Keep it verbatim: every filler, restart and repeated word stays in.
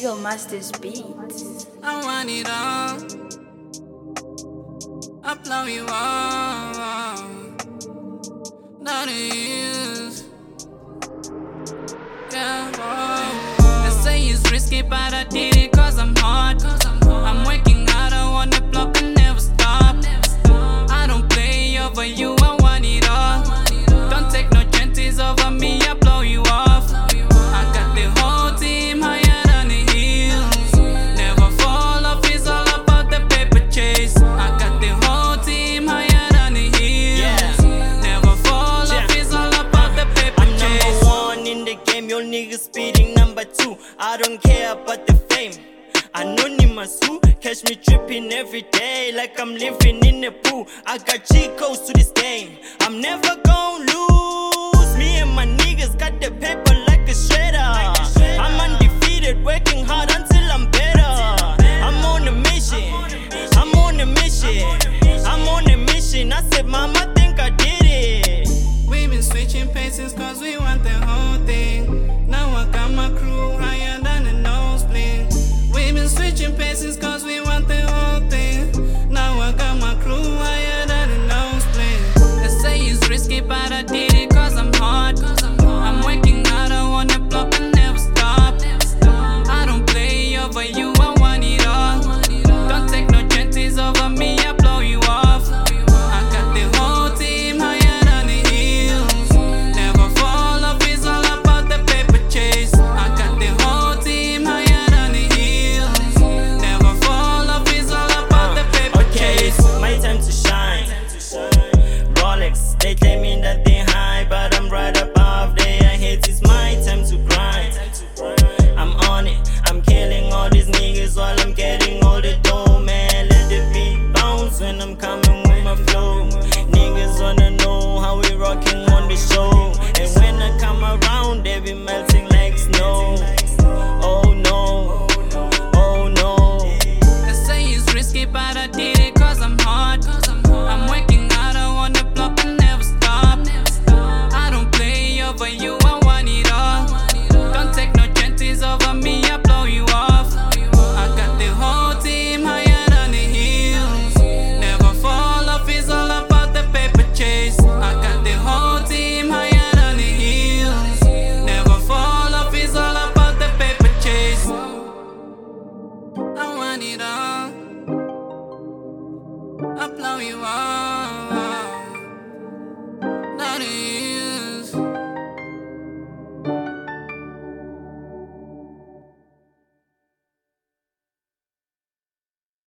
Eagle Masters Beats. I want it all. I blow you all. That is. Yeah. Whoa. They say it's risky, but I did it cause I'm hard. I'm working hard, I want the block and never stop. I don't play over you, I want it all. Don't take no chances over me, I blow you off. I got the whole team higher than the hills. Never fall off, it's all about the paper chase. I got the whole team higher than the hills. Never fall off, it's all about the paper I'm chase. number one in the game, your niggas speeding number two. I don't care about the fame. Anonymous who catch me tripping every day like I'm living in a pool. I got cheat codes to this game, I'm never gon' lose. Me and my niggas got the paper like a shredder. I'm undefeated, working hard until I'm better. I'm on a mission, I'm on a mission, I'm on a mission. I said, Mom, I think I did it. We've been switching paces cause we want the whole thing. Now I got my crew higher than the nosebleed. We've been switching paces cause we want the whole thing. Now I got my crew higher than the nosebleed. They say it's risky but I did it cause I'm hard. I'm working hard, I want the block and never stop. I don't play over you, I want it all. Don't take no chances over me, I blow you off. I got the whole team higher than the hills. Never fall off, it's all about the paper chase. I got the whole team higher than the hills. Never fall off, it's all about the paper Okay, chase. it's my time to shine. Rolex, they claiming that they high, but I'm right above their heads. It's my time to grind. I'm on it, I'm killing all these niggas while I'm getting all the dough, man. Let the beat bounce when I'm coming with my flow. Niggas wanna know how we rocking on the show, and when I come around, they be melting like snow. Oh no, oh no. They say it's risky, but I did it cause I'm hard. I'm working hard, I want the block and never stop. I don't play over you, I want it all. Don't take no chances over me, I blow you off. I got the whole team higher than the hills. Never fall off, it's all about the paper chase. I got the whole team higher than the hills. Never fall off, it's all about the paper chase. I want it all. I blow you off.